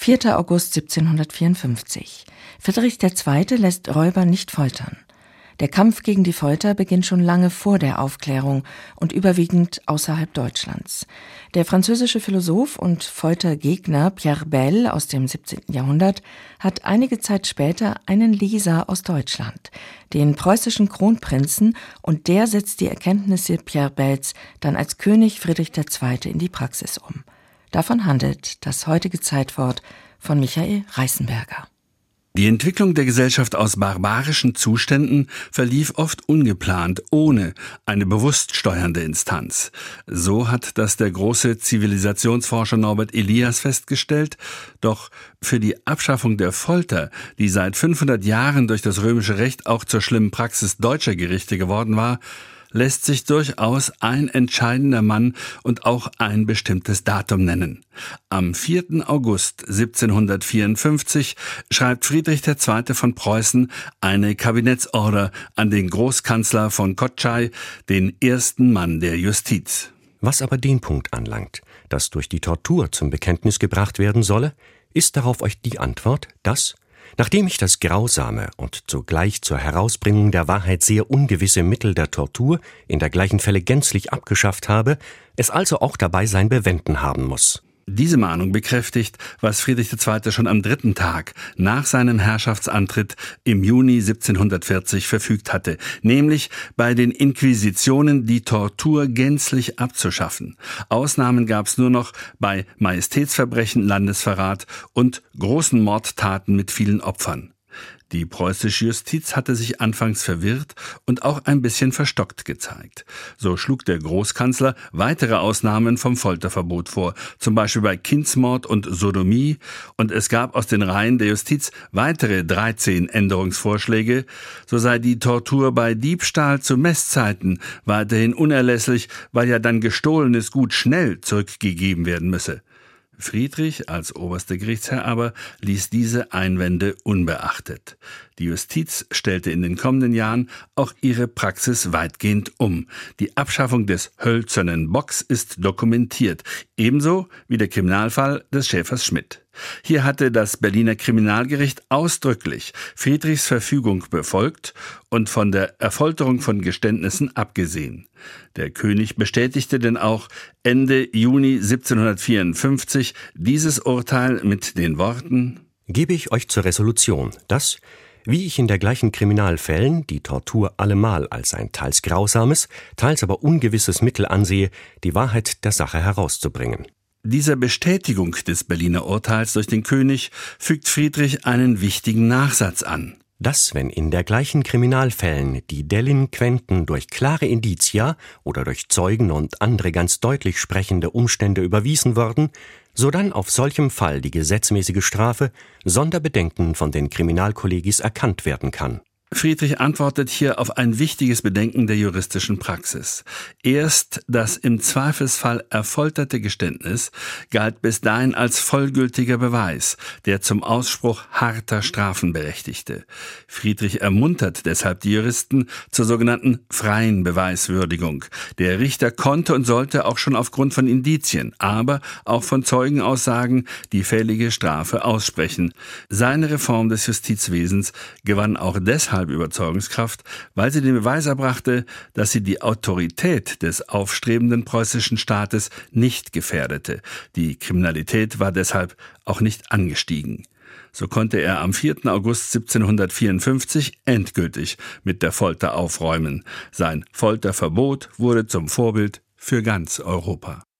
4. August 1754. Friedrich II. Lässt Räuber nicht foltern. Der Kampf gegen die Folter beginnt schon lange vor der Aufklärung und überwiegend außerhalb Deutschlands. Der französische Philosoph und Foltergegner Pierre Bel aus dem 17. Jahrhundert hat einige Zeit später einen Leser aus Deutschland, den preußischen Kronprinzen, und der setzt die Erkenntnisse Pierre Bels dann als König Friedrich II. In die Praxis um. Davon handelt das heutige Zeitwort von Michael Reißenberger. Die Entwicklung der Gesellschaft aus barbarischen Zuständen verlief oft ungeplant, ohne eine bewusst steuernde Instanz. So hat das der große Zivilisationsforscher Norbert Elias festgestellt. Doch für die Abschaffung der Folter, die seit 500 Jahren durch das römische Recht auch zur schlimmen Praxis deutscher Gerichte geworden war, lässt sich durchaus ein entscheidender Mann und auch ein bestimmtes Datum nennen. Am 4. August 1754 schreibt Friedrich II. Von Preußen eine Kabinettsorder an den Großkanzler von Kotschei, den ersten Mann der Justiz. Was aber den Punkt anlangt, dass durch die Tortur zum Bekenntnis gebracht werden solle, ist darauf euch die Antwort, dass, nachdem ich das grausame und zugleich zur Herausbringung der Wahrheit sehr ungewisse Mittel der Tortur in dergleichen Fälle gänzlich abgeschafft habe, es also auch dabei sein Bewenden haben muss. Diese Mahnung bekräftigt, was Friedrich II. Schon am 3. Tag nach seinem Herrschaftsantritt im Juni 1740 verfügt hatte, nämlich bei den Inquisitionen die Tortur gänzlich abzuschaffen. Ausnahmen gab es nur noch bei Majestätsverbrechen, Landesverrat und großen Mordtaten mit vielen Opfern. Die preußische Justiz hatte sich anfangs verwirrt und auch ein bisschen verstockt gezeigt. So schlug der Großkanzler weitere Ausnahmen vom Folterverbot vor, zum Beispiel bei Kindsmord und Sodomie, und es gab aus den Reihen der Justiz weitere 13 Änderungsvorschläge. So sei die Tortur bei Diebstahl zu Messzeiten weiterhin unerlässlich, weil ja dann gestohlenes Gut schnell zurückgegeben werden müsse. Friedrich als oberster Gerichtsherr aber ließ diese Einwände unbeachtet. Die Justiz stellte in den kommenden Jahren auch ihre Praxis weitgehend um. Die Abschaffung des hölzernen Bocks ist dokumentiert, ebenso wie der Kriminalfall des Schäfers Schmidt. Hier hatte das Berliner Kriminalgericht ausdrücklich Friedrichs Verfügung befolgt und von der Erfolterung von Geständnissen abgesehen. Der König bestätigte denn auch Ende Juni 1754 dieses Urteil mit den Worten: Gebe ich euch zur Resolution, dass, wie ich in dergleichen Kriminalfällen die Tortur allemal als ein teils grausames, teils aber ungewisses Mittel ansehe, die Wahrheit der Sache herauszubringen. Dieser Bestätigung des Berliner Urteils durch den König fügt Friedrich einen wichtigen Nachsatz an. Dass, wenn in dergleichen Kriminalfällen die Delinquenten durch klare Indicia oder durch Zeugen und andere ganz deutlich sprechende Umstände überwiesen worden, sodann auf solchem Fall die gesetzmäßige Strafe sonder Bedenken von den Kriminalkollegis erkannt werden kann. Friedrich antwortet hier auf ein wichtiges Bedenken der juristischen Praxis. Erst das im Zweifelsfall erfolterte Geständnis galt bis dahin als vollgültiger Beweis, der zum Ausspruch harter Strafen berechtigte. Friedrich ermuntert deshalb die Juristen zur sogenannten freien Beweiswürdigung. Der Richter konnte und sollte auch schon aufgrund von Indizien, aber auch von Zeugenaussagen die fällige Strafe aussprechen. Seine Reform des Justizwesens gewann auch deshalb Überzeugungskraft, weil sie den Beweis erbrachte, dass sie die Autorität des aufstrebenden preußischen Staates nicht gefährdete. Die Kriminalität war deshalb auch nicht angestiegen. So konnte er am 4. August 1754 endgültig mit der Folter aufräumen. Sein Folterverbot wurde zum Vorbild für ganz Europa.